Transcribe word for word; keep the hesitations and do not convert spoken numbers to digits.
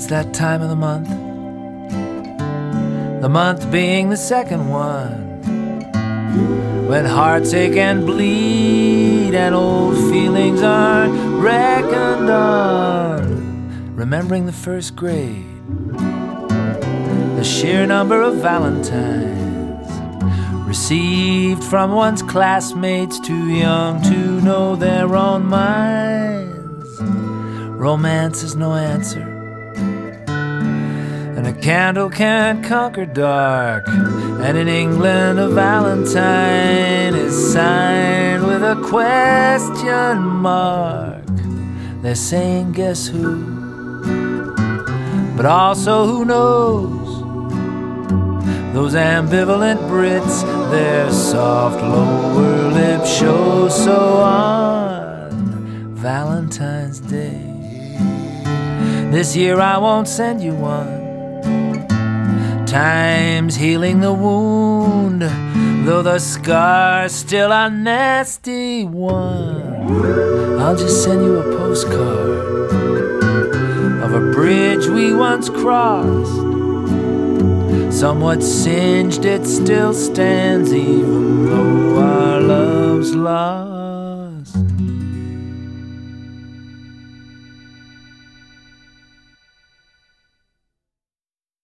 It's that time of the month, the month being the second one, when hearts ache and bleed and old feelings aren't reckoned on. Remembering the first grade, the sheer number of valentines received from one's classmates too young to know their own minds. Romance is no answer, and a candle can't conquer dark. And in England a valentine is signed with a question mark. They're saying guess who, but also who knows. Those ambivalent Brits, their soft lower lip show. So on Valentine's Day, this year I won't send you one. Time's healing the wound, though the scar's still a nasty one. I'll just send you a postcard of a bridge we once crossed. Somewhat singed, it still stands, even though our love's lost.